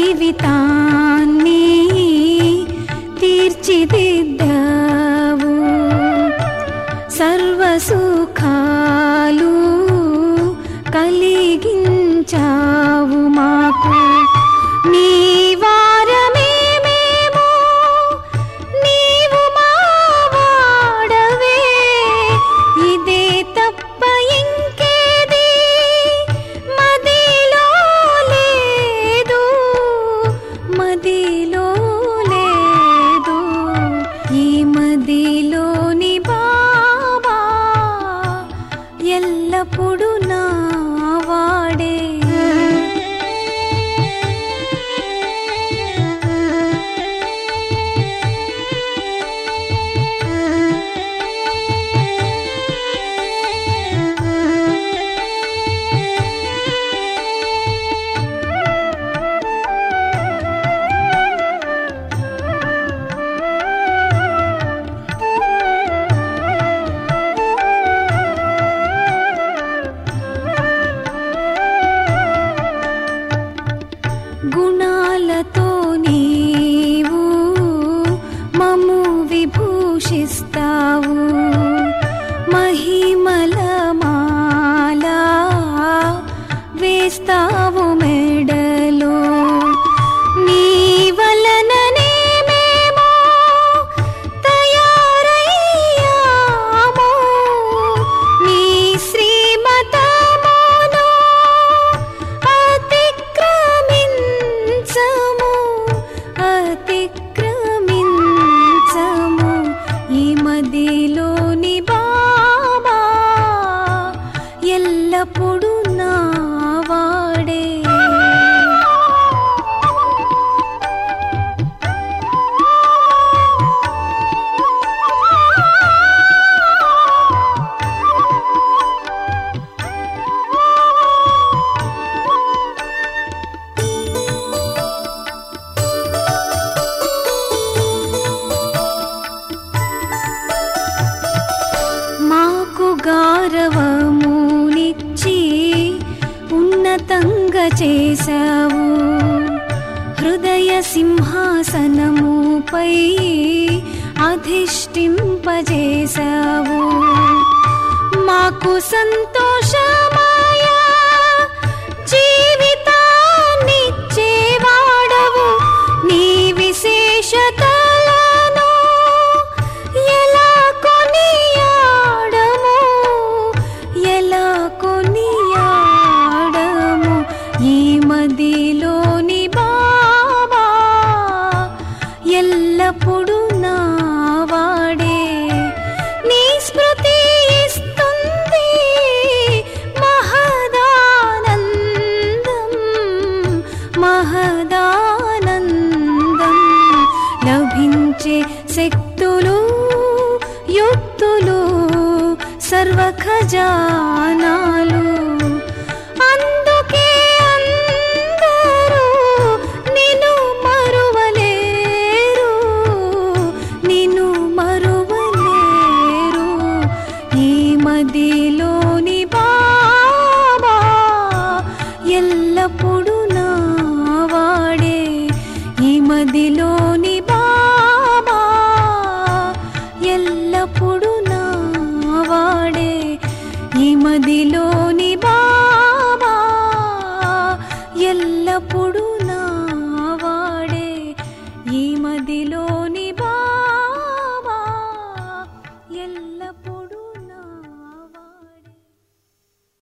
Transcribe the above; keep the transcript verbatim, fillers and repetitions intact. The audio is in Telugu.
జీవితాన్ని తీర్చిదిద్దావు. సర్వసుఖాలు కలిగించావు మాకు. నీ వారమే మేము, నీవు మా వాడవే. ఇదే తప్ప ఇంకేది మదిలో లేదు, మదిలో లేదు. ఈ మదిలోని బాబా ఎల్లప్పుడూ నా వాడే. గుణాలతో నీవు మమ్ము విభూషిస్తావు. మహిమల మాల వేస్తావు మెడలో. నీ వలననే మేము తయారయ్యాము. నీ శ్రీమతమును అతిక్రమించము, అతిక్రమించము. ఈ మదిలోని బాబా ఎల్లప్పుడూ నా వాడే. మాకు గౌరవమునిచ్చి ఉన్నతంగా చేశావు. హృదయ సింహాసనముపై అధిష్ఠింపజేశావు. మాకు సంతోషమయ జీవితాన్నిచ్చేవాడవు. నీ విశేషతలను ఎలా కొనియాడము, ఎలా కొనియాడము. ఈ మదిలోని బాబా ఎల్లప్పుడూ నా వాడే. నీ స్మృతి ఇస్తుంది మహదానందం, మహదానందం. లభించే శక్తులు యుక్తులు సర్వ ఖజానాలు